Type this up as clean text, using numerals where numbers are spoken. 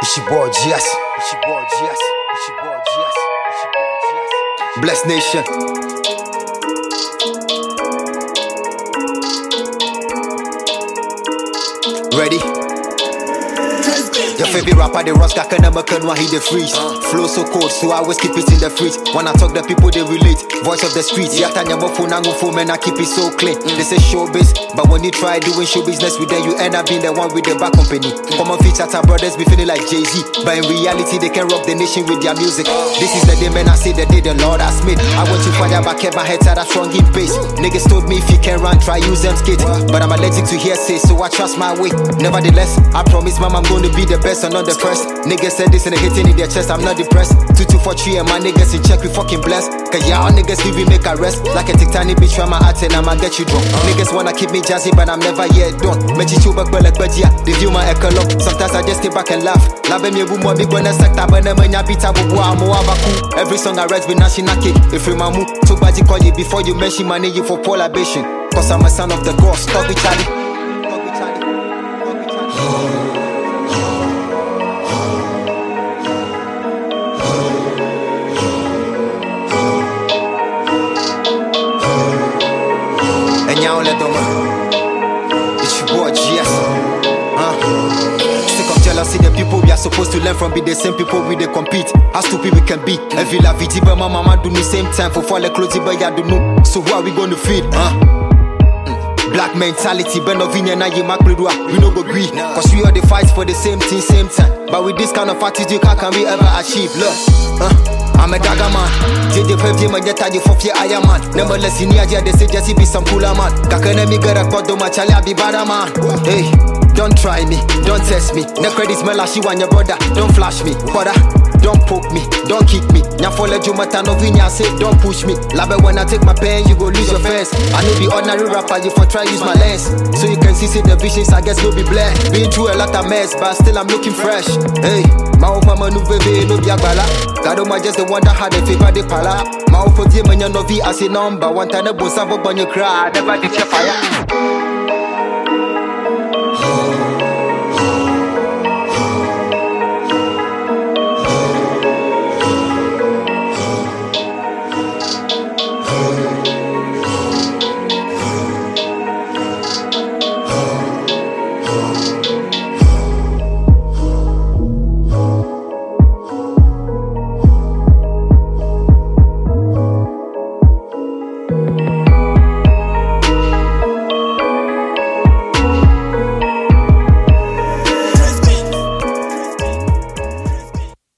It's your boy GS. It's your boy GS. It's your boy GS. It's your boy GS. Blessed Nation. Ready? Your favorite rapper, the Roska can never he the freeze. Flow so cold, so I always keep it in the fridge. When I talk, the people they relate. Voice of the streets, yata nyamo phone and phone, man, I keep it so clean. They say showbiz, but when you try doing show business with them, you end up being the one with the back company. Common feature, our brothers be feeling like Jay-Z, but in reality, they can rock the nation with their music. This is the day, man, I say the day the Lord has made. I went to fire, but kept my head tight, strong in pace. Niggas told me if you can run, try use them skate. But I'm allergic to hearsay, so I trust my way. Nevertheless, I promise, mom, I'm going to be the best and not the first. Niggas said this and they hitting in their chest, I'm not depressed. 2243 and my niggas in check, we fucking blessed. Cause y'all niggas leave me make a rest. Like a titanic bitch from my heart and I'ma get you drunk. Niggas wanna keep me jazzy, but I'm never yet done. Mechi chuba kwele kwejia, they view my ecolog. Sometimes I just stay back and laugh. Labe mi bumo mi gwana sekta, bana manya bita bubu amu abaku. Every song I write with national cake. If you mamu, to baji call you before you mention my name for polybation. Cause I'm a son of the gods, talk with Charlie. It's your boy GS. Sick of jealousy, the people we are supposed to learn from be the same people we they compete. How stupid we can be. Every la viti but my mama do the same time for fall clothes but ya do know. So who are we gonna feed? Black mentality, Benovinia na ye makredua. We no go agree, cause we all the fight for the same thing, same time. But with this kind of attitude, how can we ever achieve? Look, I'm a dagger man. JJ Pevy man, yet I for fear I am man. Never less in here, they say just be some cooler man. Kakana me get a quadro machali, I be bad man. Hey, don't try me, don't test me. No credit smell like you and your brother. Don't flash me, brother. Don't poke me, don't kick me. Nya follow Jumata no vinya say don't push me. Labe when I take my pen, you go lose your fence. I know be ordinary rapper, you for try use my lens. So you can see the visions, I guess will be blessed. Been through a lot of mess, but still I'm looking fresh. Hey, my old mama no baby no biagbala. God my just the wonder how they favor the pala. My old for the man no vi as a number. One time the boss have up on your cry, never did your fire.